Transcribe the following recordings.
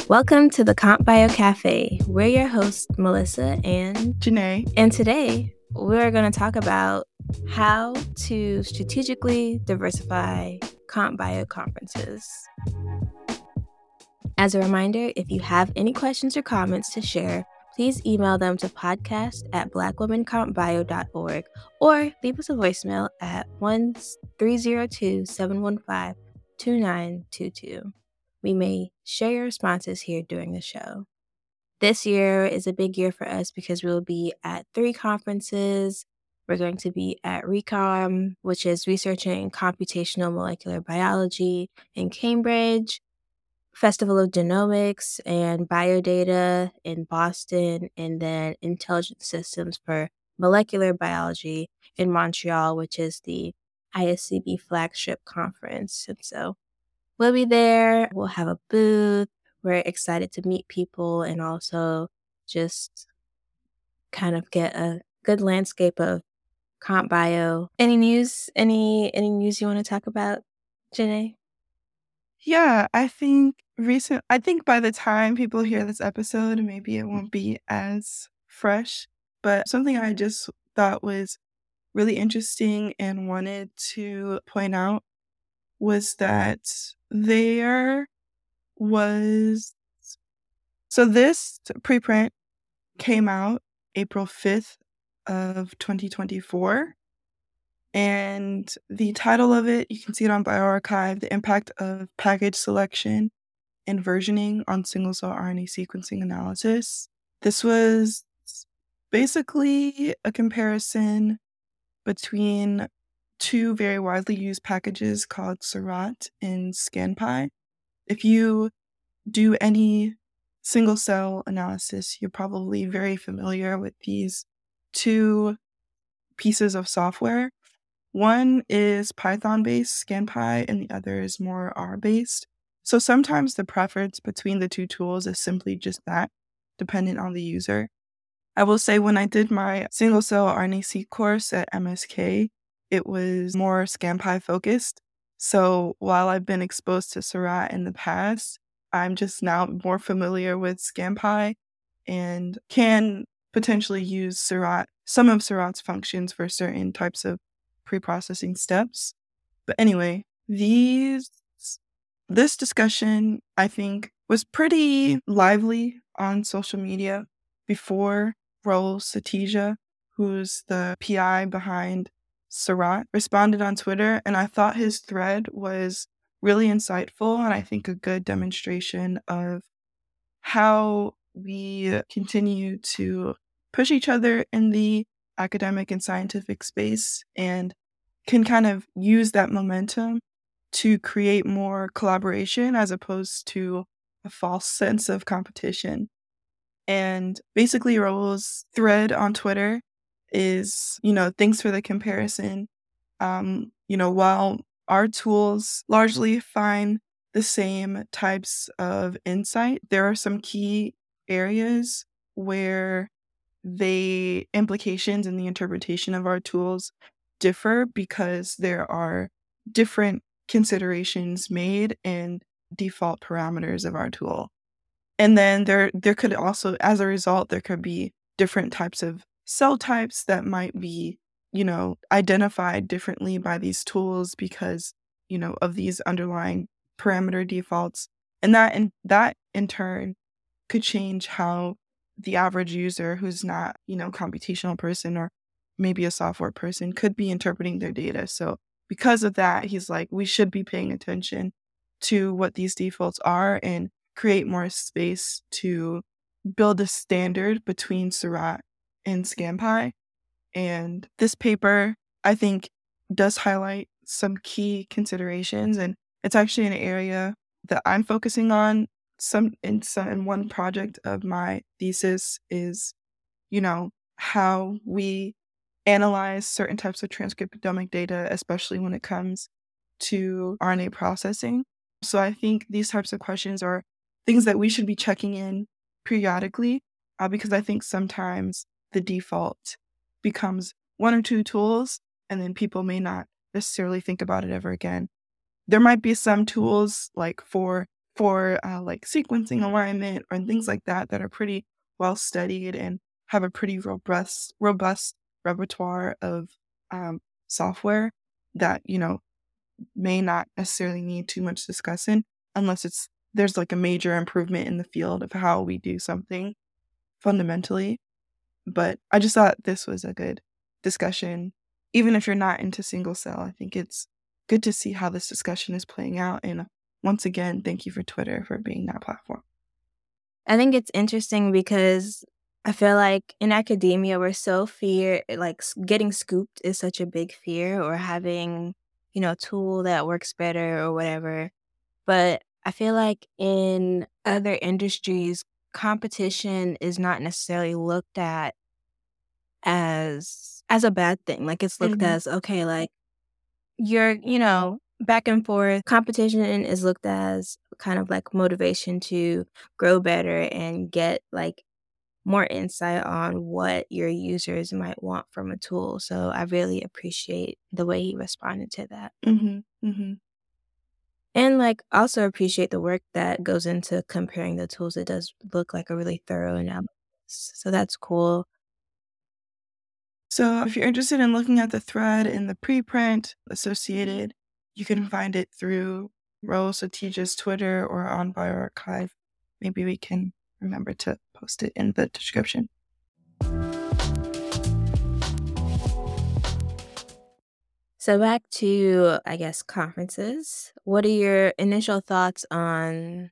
Welcome to the Comp Bio Cafe. We're your hosts, Melissa and Janae. And today we're going to talk about how to strategically diversify Comp Bio conferences. As a reminder, if you have any questions or comments to share, please email them to podcast@blackwomencompbio.org or leave us a voicemail at 1-302-715-2922. We may share your responses here during the show. This year is a big year for us because we'll be at 3 conferences. We're going to be at RECOM, which is Researching Computational Molecular Biology in Cambridge, Festival of Genomics and Biodata in Boston, and then Intelligent Systems for Molecular Biology in Montreal, which is the ISCB flagship conference. And so we'll be there. We'll have a booth. We're excited to meet people and also just kind of get a good landscape of Comp Bio. Any news? Any news you want to talk about, Janae? Yeah, I think by the time people hear this episode, maybe it won't be as fresh, but something I just thought was really interesting and wanted to point out was that this preprint came out April 5th of 2024. And the title of it, you can see it on bioRxiv, The Impact of Package Selection and Versioning on Single-Cell RNA Sequencing Analysis. This was basically a comparison between two very widely used packages called Seurat and ScanPy. If you do any single-cell analysis, you're probably very familiar with these two pieces of software. One is Python-based ScanPy, and the other is more R-based. So sometimes the preference between the two tools is simply just that, dependent on the user. I will say when I did my single-cell RNA-seq course at MSK, it was more ScanPy focused. So while I've been exposed to Seurat in the past, I'm just now more familiar with ScanPy and can potentially use some of Seurat's functions for certain types of pre-processing steps. But anyway, this discussion, I think, was pretty lively on social media before Raul Satija, who's the PI behind Seurat, responded on Twitter, and I thought his thread was really insightful and I think a good demonstration of how we continue to push each other in the academic and scientific space and can kind of use that momentum to create more collaboration as opposed to a false sense of competition. And basically Raul's thread on Twitter is, thanks for the comparison. While our tools largely find the same types of insight, there are some key areas where the implications and the interpretation of our tools differ because there are different considerations made and default parameters of our tool. And then there could also, as a result, there could be different types of cell types that might be, identified differently by these tools because, of these underlying parameter defaults. And that in turn could change how the average user who's not, computational person or maybe a software person could be interpreting their data. So because of that, he's like, we should be paying attention to what these defaults are and create more space to build a standard between Seurat and ScanPy. And this paper, I think, does highlight some key considerations. And it's actually an area that I'm focusing on. In one project of my thesis is, how we analyze certain types of transcriptomic data, especially when it comes to RNA processing. So I think these types of questions are things that we should be checking in periodically, because I think sometimes the default becomes one or two tools, and then people may not necessarily think about it ever again. There might be some tools like for for like sequencing alignment or things like that are pretty well studied and have a pretty robust repertoire of software that, may not necessarily need too much discussing unless there's like a major improvement in the field of how we do something fundamentally. But I just thought this was a good discussion. Even if you're not into single cell, I think it's good to see how this discussion is playing out. And once again, thank you for Twitter for being that platform. I think it's interesting because I feel like in academia, we're so getting scooped is such a big fear, or having, a tool that works better or whatever. But I feel like in other industries, competition is not necessarily looked at as a bad thing. Like, it's looked Mhm. as, okay, like, you're, back and forth. Competition is looked as kind of like motivation to grow better and get, like, more insight on what your users might want from a tool. So I really appreciate the way he responded to that. Mhm. Mhm. And, like, also appreciate the work that goes into comparing the tools. It does look like a really thorough analysis. So that's cool. So if you're interested in looking at the thread in the preprint associated, you can find it through Rose Satija's Twitter or on bioRxiv. Maybe we can remember to post it in the description. So back to, I guess, conferences. What are your initial thoughts on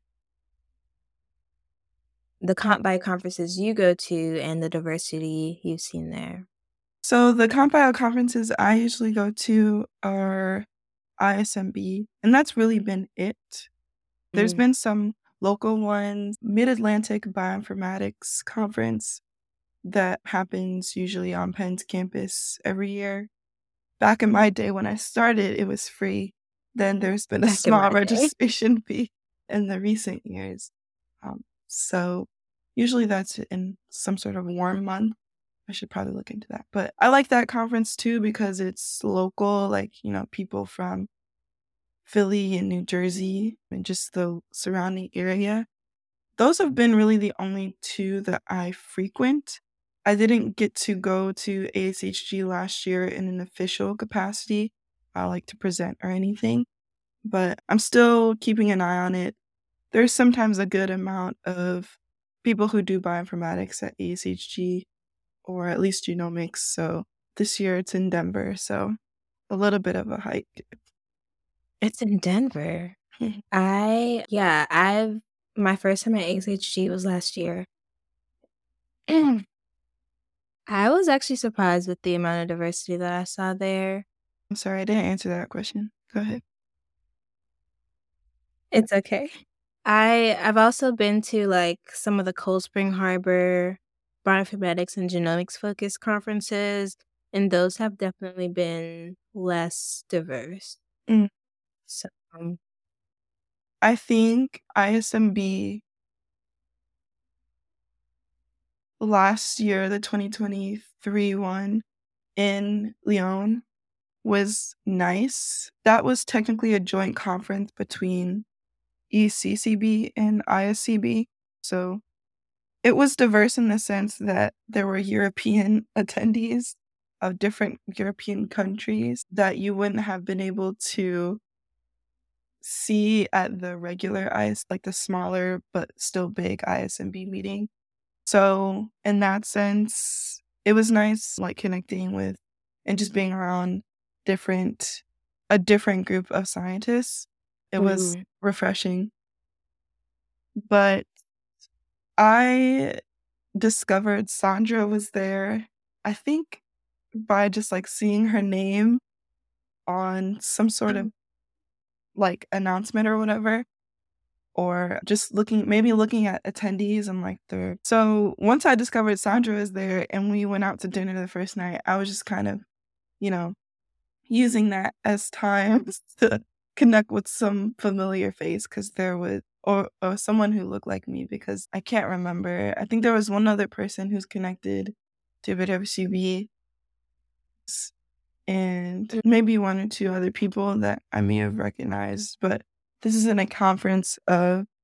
the bio conferences you go to and the diversity you've seen there? So the CompBio conferences I usually go to are ISMB, and that's really been it. There's Mm. been some local ones, Mid-Atlantic Bioinformatics Conference that happens usually on Penn's campus every year. Back in my day when I started, it was free. Then there's been a Back in small my day. registration fee in the recent years. So usually that's in some sort of warm month. I should probably look into that. But I like that conference too because it's local, like, people from Philly and New Jersey and just the surrounding area. Those have been really the only two that I frequent. I didn't get to go to ASHG last year in an official capacity, like to present or anything, but I'm still keeping an eye on it. There's sometimes a good amount of people who do bioinformatics at ASHG, or at least genomics. So this year it's in Denver, so a little bit of a hike. It's in Denver. I've my first time at ASHG was last year. I was actually surprised with the amount of diversity that I saw there. I'm sorry, I didn't answer that question. Go ahead. It's okay. I've also been to, like, some of the Cold Spring Harbor bioinformatics and genomics focused conferences, and those have definitely been less diverse. Mm. So, I think ISMB last year, the 2023 one in Lyon, was nice. That was technically a joint conference between ECCB and ISCB. So it was diverse in the sense that there were European attendees of different European countries that you wouldn't have been able to see at the regular like the smaller but still big ISMB meeting. So in that sense, it was nice, like, connecting with and just being around a different group of scientists. It was mhm. refreshing. But I discovered Sandra was there, I think by just like seeing her name on some sort of like announcement or whatever, or just looking at attendees and like so once I discovered Sandra was there and we went out to dinner the first night, I was just kind of, you know, using that as time to connect with some familiar face because there was or someone who looked like me because I can't remember. I think there was one other person who's connected to BWCB and Mm. maybe one or two other people that I may have recognized. But this isn't a conference of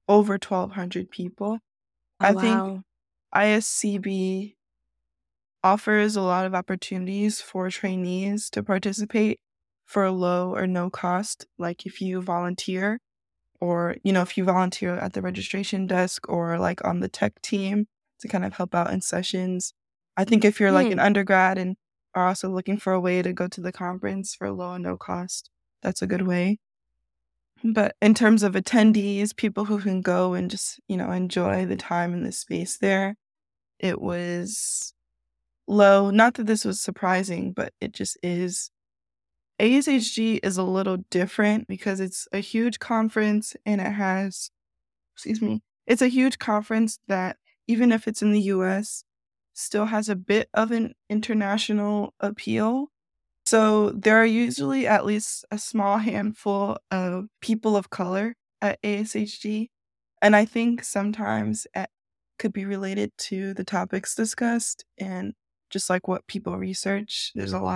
over 1,200 people. Oh, I think wow. ISCB offers a lot of opportunities for trainees to participate for a low or no cost. Like if you volunteer, or, if you volunteer at the registration desk or like on the tech team to kind of help out in sessions. I think if you're like an Hmm. undergrad and are also looking for a way to go to the conference for low and no cost, that's a good way. But in terms of attendees, people who can go and just, enjoy the time and the space there, it was low. Not that this was surprising, but it just is. ASHG is a little different because it's a huge conference and it has, excuse me, it's a huge conference that, even if it's in the US, still has a bit of an international appeal. So there are usually at least a small handful of people of color at ASHG. And I think sometimes it could be related to the topics discussed and just like what people research.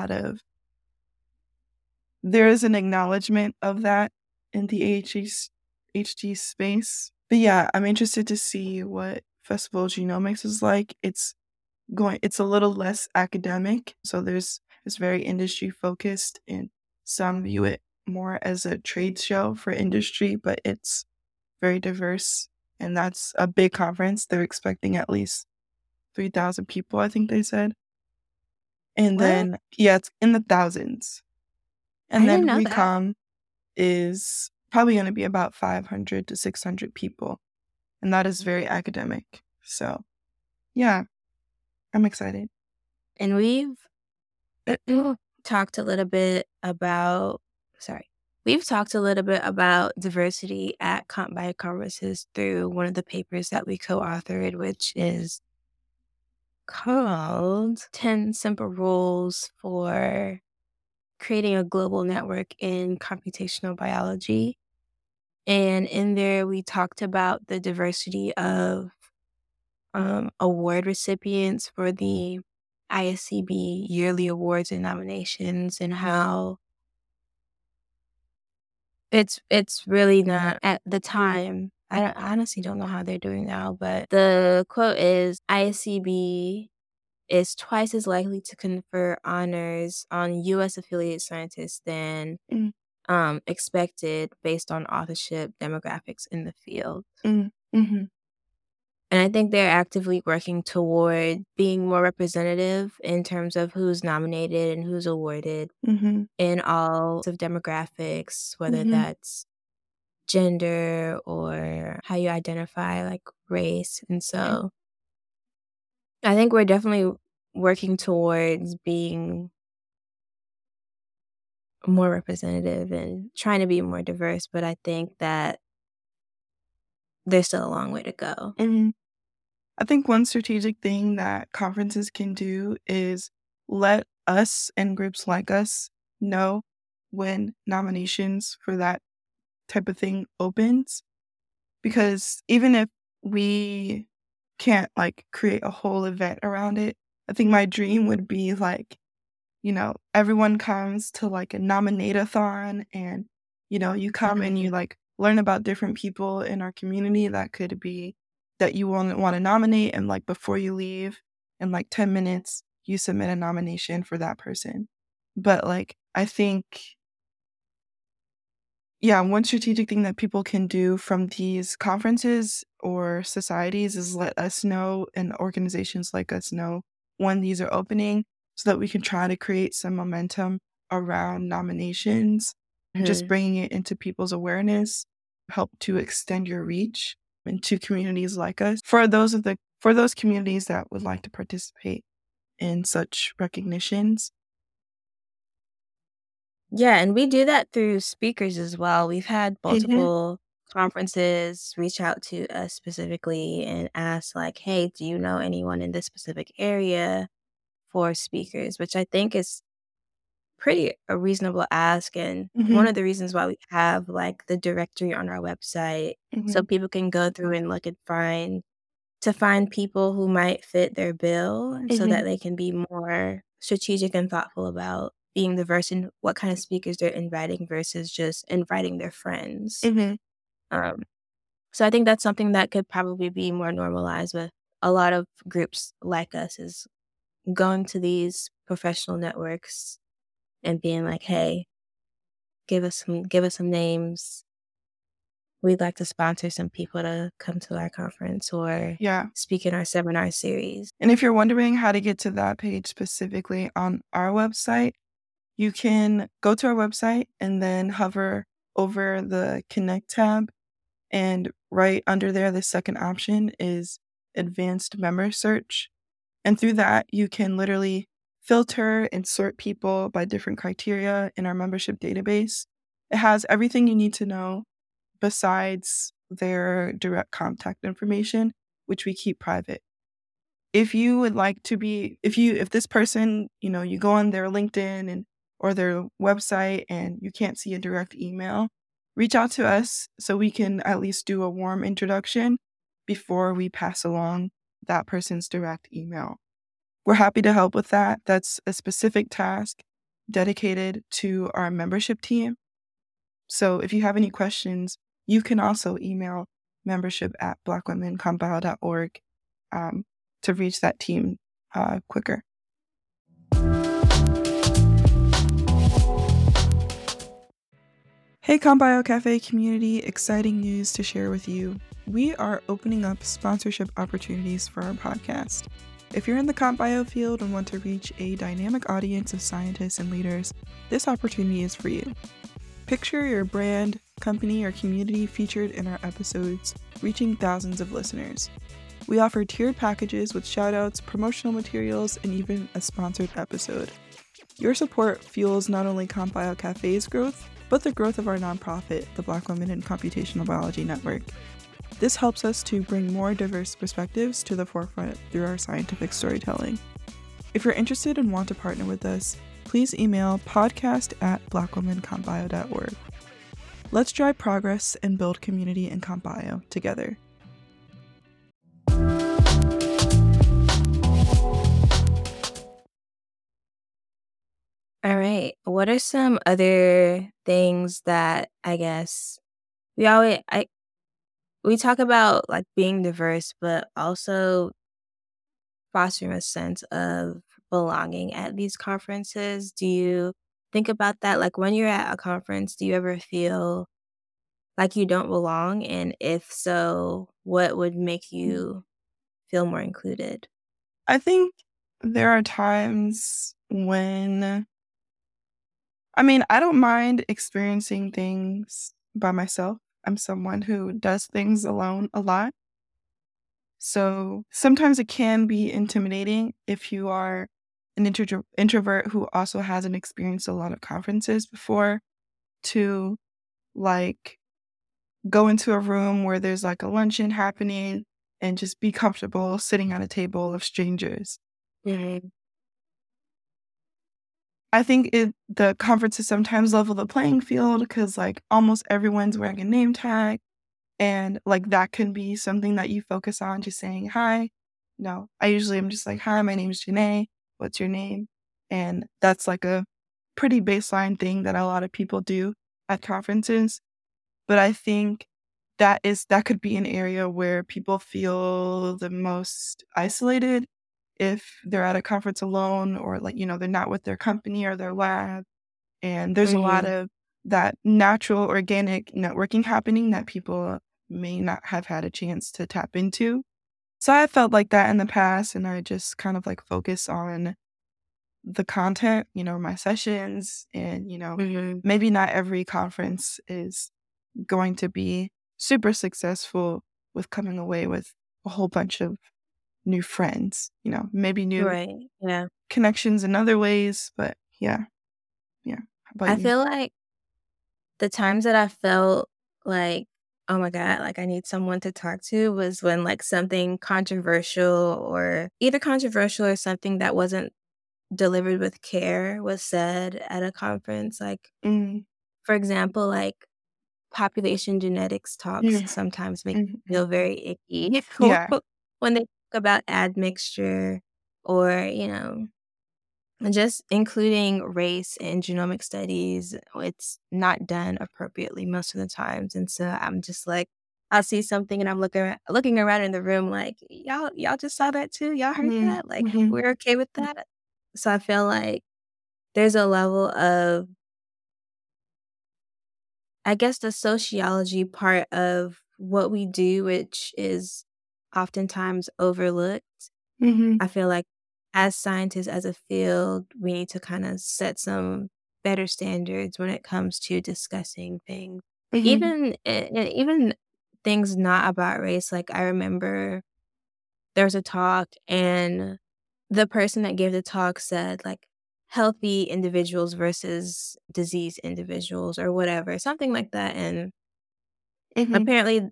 There is an acknowledgement of that in the HG space. But yeah, I'm interested to see what Festival of Genomics is like. It's a little less academic, so it's very industry focused, and some view it more as a trade show for industry, but it's very diverse, and that's a big conference. They're expecting at least 3,000 people, I think they said. And What? then, yeah, it's in the thousands. I And didn't then know that. Recom is probably going to be about 500 to 600 people, and that is very academic. So, yeah, I'm excited. And we've talked a little bit about, sorry, we've talked a little bit about diversity at Comp Bio conferences through one of the papers that we co-authored, which is called 10 Simple Rules for Creating a Global Network in Computational Biology. And in there, we talked about the diversity of award recipients for the ISCB yearly awards and nominations, and how it's really not at the time. I honestly don't know how they're doing now, but the quote is ISCB is twice as likely to confer honors on U.S. affiliated scientists than Mm, expected based on authorship demographics in the field. mhm, And I think they're actively working toward being more representative in terms of who's nominated and who's awarded mhm, in all of demographics, whether mhm, that's gender or how you identify, like race. And mhm, so I think we're definitely working towards being more representative and trying to be more diverse, but I think that there's still a long way to go. mhm. I think one strategic thing that conferences can do is let us and groups like us know when nominations for that type of thing opens. Because even if we can't like create a whole event around it, I think my dream would be like, everyone comes to like a nominate-a-thon, and, you come and you like learn about different people in our community that you want to nominate. And like before you leave, in like 10 minutes, you submit a nomination for that person. But like, I think, yeah, one strategic thing that people can do from these conferences or societies is let us know, and organizations like us know, when these are opening, so that we can try to create some momentum around nominations and just Mhm. bringing it into people's awareness, help to extend your reach into communities like us. For those communities that would like to participate in such recognitions. Yeah, and we do that through speakers as well. We've had Mhm, multiple conferences reach out to us specifically and ask, like, hey, do you know anyone in this specific area for speakers? Which I think is pretty a reasonable ask. And one mhm, of the reasons why we have like the directory on our website, so mhm, people can go through and look and find people who might fit their bill, and so that mhm, they can be more strategic and thoughtful about being diverse in what kind of speakers they're inviting versus just inviting their friends. mhm, Um, So I think that's something that could probably be more normalized with a lot of groups like us, is going to these professional networks and being like, "Hey, give us some names. We'd like to sponsor some people to come to our conference or Yeah. speak in our seminar series." And if you're wondering how to get to that page specifically on our website, you can go to our website and then hover over the Connect tab. And right under there, the second option is Advanced Member Search. And through that, you can literally filter and sort people by different criteria in our membership database. It has everything you need to know besides their direct contact information, which we keep private. If you would like to be, if this person, you go on their LinkedIn or their website and you can't see a direct email, reach out to us so we can at least do a warm introduction before we pass along that person's direct email. We're happy to help with that. That's a specific task dedicated to our membership team. So if you have any questions, you can also email membership@blackwomencompile.org to reach that team quicker. Hey Compile Cafe community, exciting news to share with you. We are opening up sponsorship opportunities for our podcast. If you're in the comp bio field and want to reach a dynamic audience of scientists and leaders, this opportunity is for you. Picture your brand, company, or community featured in our episodes, reaching thousands of listeners. We offer tiered packages with shoutouts, promotional materials, and even a sponsored episode. Your support fuels not only Compile Cafe's growth, but the growth of our nonprofit, the Black Women in Computational Biology Network. This helps us to bring more diverse perspectives to the forefront through our scientific storytelling. If you're interested and want to partner with us, please email podcast@blackwomencompbio.org. Let's drive progress and build community in CompBio together. All right. What are some other things that I guess we talk about, like being diverse, but also fostering a sense of belonging at these conferences? Do you think about that? Like when you're at a conference, do you ever feel like you don't belong? And if so, what would make you feel more included? I think there are times when, I don't mind experiencing things by myself. I'm someone who does things alone a lot. So sometimes it can be intimidating if you are an introvert who also hasn't experienced a lot of conferences before, to like go into a room where there's like a luncheon happening and just be comfortable sitting at a table of strangers. Mhm. I think the conferences sometimes level the playing field because like almost everyone's wearing a name tag. And like that can be something that you focus on, just saying hi. No, I usually am just like, hi, my name is Janae. What's your name? And that's like a pretty baseline thing that a lot of people do at conferences. But I think that could be an area where people feel the most isolated if they're at a conference alone, or like, they're not with their company or their lab. And there's a lot Mhm. of that natural organic networking happening that people may not have had a chance to tap into. So I felt like that in the past, and I just kind of like focus on the content, my sessions, and, Mhm. maybe not every conference is going to be super successful with coming away with a whole bunch of new friends, maybe new Right. Yeah. connections in other ways. But yeah. Yeah. How about I you? feel like the times that I felt like, "Oh my god, like, I need someone to talk to," was when, like, something controversial, or either controversial or something that wasn't delivered with care was said at a conference. Like, Mm, for example, like, population genetics talks yeah. sometimes make me Mhm. feel very icky Yeah. when they talk about admixture, or, just including race in genomic studies. It's not done appropriately most of the times, and so I'm just like, I'll see something and I'm looking around in the room like, y'all just saw that too? Y'all heard Mhm, that? Like, mhm, we're okay with that? So I feel like there's a level of, I guess, the sociology part of what we do, which is oftentimes overlooked. mhm, I feel like as scientists, as a field, we need to kind of set some better standards when it comes to discussing things. mhm, Even things not about race. Like I remember there was a talk and the person that gave the talk said like healthy individuals versus diseased individuals or whatever, something like that. And mhm, apparently,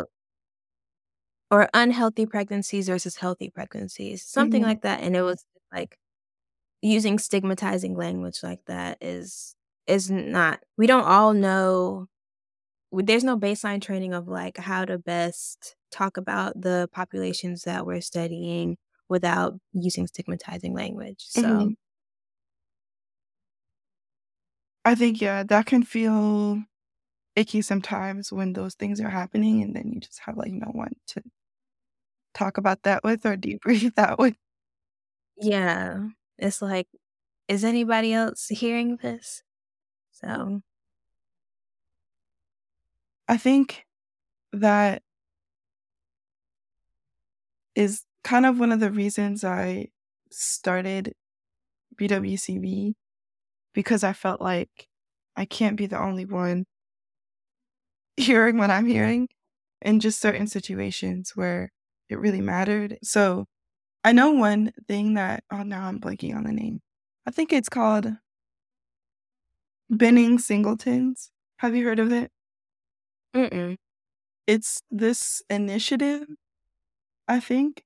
or unhealthy pregnancies versus healthy pregnancies, something mhm, like that. And it was like using stigmatizing language like that is not, we don't all know, there's no baseline training of like how to best talk about the populations that we're studying without using stigmatizing language. So, mhm. I think, yeah, that can feel icky sometimes when those things are happening, and then you just have, like, no one to talk about that with or debrief that with. yeah, it's like, is anybody else hearing this? So, I think that is kind of one of the reasons I started BWCB, because I felt like I can't be the only one hearing what I'm hearing in just certain situations where it really mattered. So, I know one thing that now I'm blanking on the name. I think it's called Benning Singletons. Have you heard of it? mm-mm. It's this initiative, I think.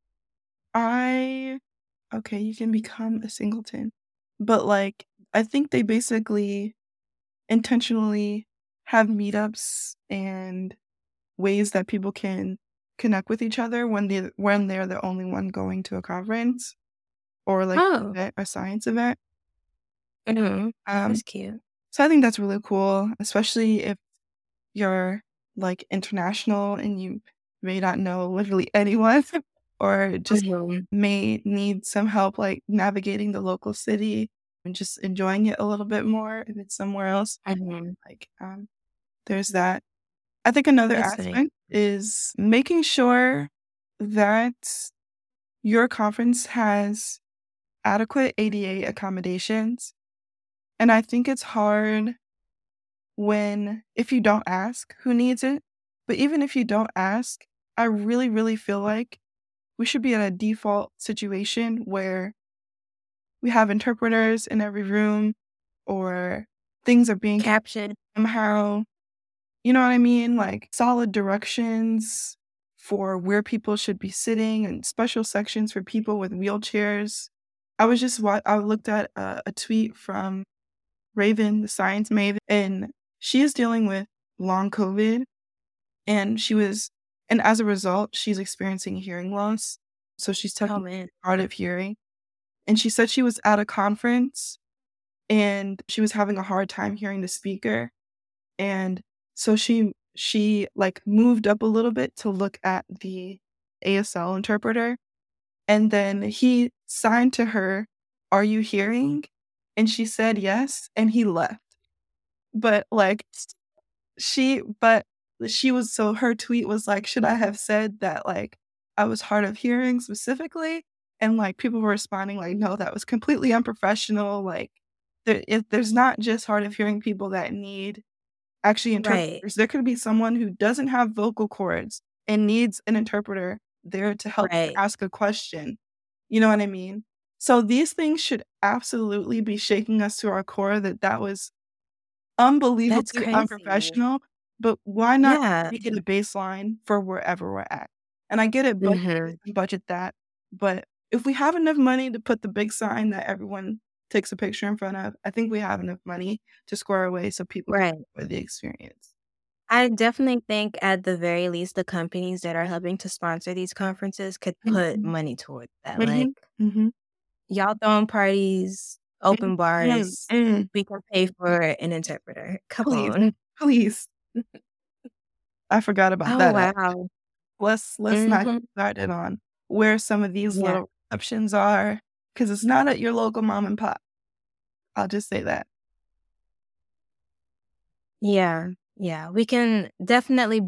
I Okay, you can become a singleton. But, like, I think they basically intentionally have meetups and ways that people can connect with each other when they're the only one going to a conference or, like, Oh, a science event. mhm. Um, That's cute. so I think that's really cool, especially if you're, like, international and you may not know literally anyone or just Mhm, may need some help, like, navigating the local city and just enjoying it a little bit more if it's somewhere else. mhm. Like, there's that. I think another That's nice. aspect is making sure that your conference has adequate ADA accommodations, and I think it's hard when if you don't ask who needs it, but even if you don't ask, I really, really feel like we should be in a default situation where we have interpreters in every room or things are being Caption. somehow, you know what I mean? Like solid directions for where people should be sitting and special sections for people with wheelchairs. I looked at a tweet from Raven, the science maven, and she is dealing with long COVID, and and as a result, she's experiencing hearing loss. So she's Oh, technically man. hard of hearing. And she said she was at a conference and she was having a hard time hearing the speaker. And so she like moved up a little bit to look at the ASL interpreter. And then he signed to her, "Are you hearing?" And she said yes, and he left. But like but she was so her tweet was like, "Should I have said that, like, I was hard of hearing specifically?" And, like, people were responding like, "No, that was completely unprofessional." Like, there's not just hard of hearing people that need actually Right, interpreters. There could be someone who doesn't have vocal cords and needs an interpreter there to help them right. ask a question. You know what I mean? So these things should absolutely be shaking us to our core that that was That's unbelievably crazy. unprofessional, but why not Yeah. make it a baseline for wherever we're at? And I get it, budget this Mhm. and budget that, but if we have enough money to put the big sign that everyone takes a picture in front of, I think we have enough money to square away so people can Right. enjoy the experience. I definitely think at the very least, the companies that are helping to sponsor these conferences could put Mhm. money towards that. Like, Mhm. Mhm. y'all throwing parties, Mm, open mm, bars, mm. we can pay for an interpreter. Come Please, on. please. I forgot about Oh, that wow. let's not get Mhm. started on where some of these Yeah. little options are, because it's not at your local mom and pop. I'll just say that. Yeah. Yeah. We can definitely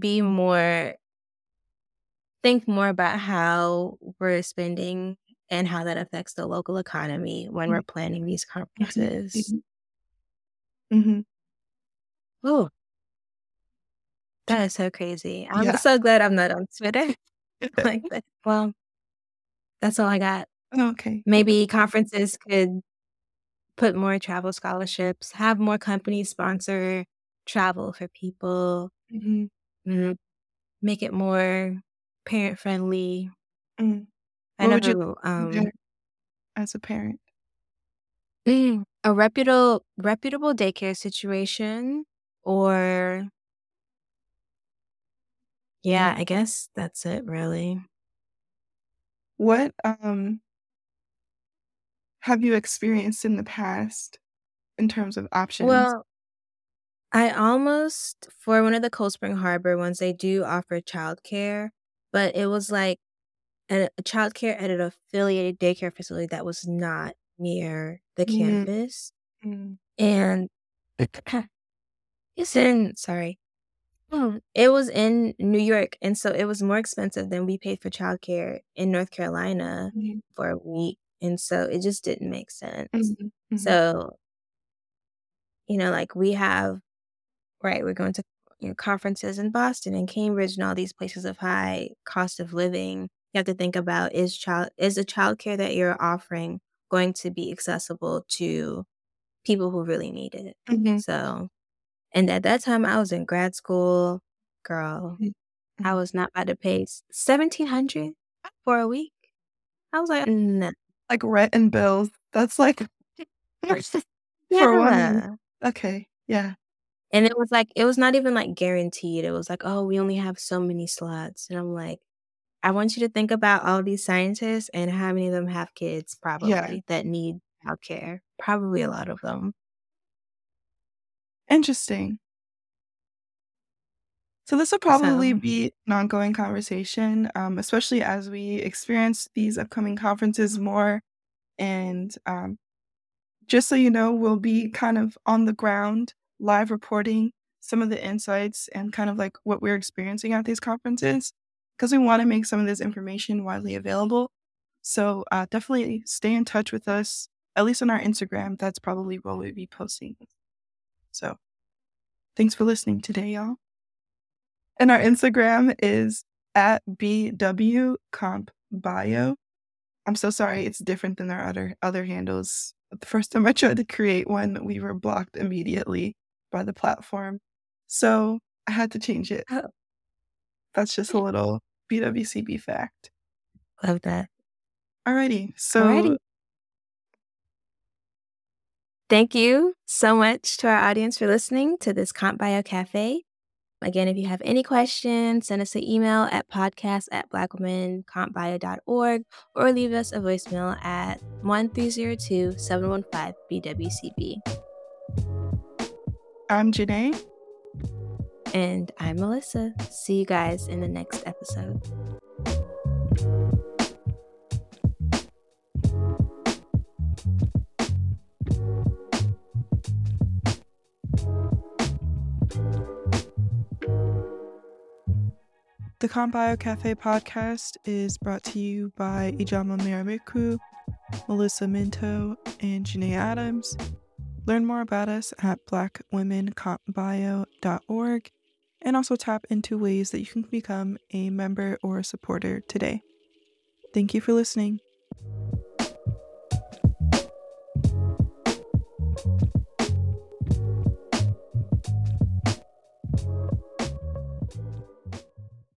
think more about how we're spending and how that affects the local economy when we're Mm, planning these mhm, conferences. mhm, mhm. Oh, that is so crazy. I'm Yeah. so glad I'm not on Twitter like that. Well, that's all I got. Okay. Maybe conferences could put more travel scholarships, have more companies sponsor travel for people, Mhm, mm, make it more parent friendly. mm. I What would you know like there as a parent? a reputable daycare situation or yeah, I guess that's it really. What, have you experienced in the past in terms of options? Well, I almost for one of the Cold Spring Harbor ones, they do offer childcare, but it was like a childcare at an affiliated daycare facility that was not near the Mm, campus, mm, and it's in it was in New York, and so it was more expensive than we paid for childcare in North Carolina mhm, for a week, and so it just didn't make sense. mhm, mhm, So, like, we're going to, conferences in Boston and Cambridge and all these places of high cost of living. You have to think about is the childcare that you're offering going to be accessible to people who really need it? mhm, So, and at that time I was in grad school, girl. mhm, I mhm. was not about to pay 1,700 for a week. I was like, no. Like rent and bills, that's like for 1 week. Yeah. Okay, yeah, And it was not even like guaranteed. It was like, oh, we only have so many slots. And I'm like, I want you to think about all these scientists and how many of them have kids yeah, probably that need childcare. Probably a lot of them. interesting. So this will probably So, be an ongoing conversation, especially as we experience these upcoming conferences more. And just so you know, we'll be kind of on the ground, live reporting some of the insights and kind of like what we're experiencing at these conferences, because we want to make some of this information widely available. So definitely stay in touch with us, at least on our Instagram. That's probably where we'll be posting. So thanks for listening today, y'all. And our Instagram is at BWCompBio. I'm so sorry, it's different than our other handles. The first time I tried to create one, we were blocked immediately by the platform. So I had to change it. oh, That's just a little BWCB fact. love that. Alrighty. So Alrighty. Thank you so much to our audience for listening to this Comp Bio Cafe. Again, if you have any questions, send us an email at podcast@blackwomencompbio.org or leave us a voicemail at 1302-715-BWCB. I'm Janae. And I'm Melissa. See you guys in the next episode. The Compile Cafe podcast is brought to you by Ijama Miramiku, Melissa Minto, and Janae Adams. Learn more about us at blackwomencompbio.org and also tap into ways that you can become a member or a supporter today. Thank you for listening.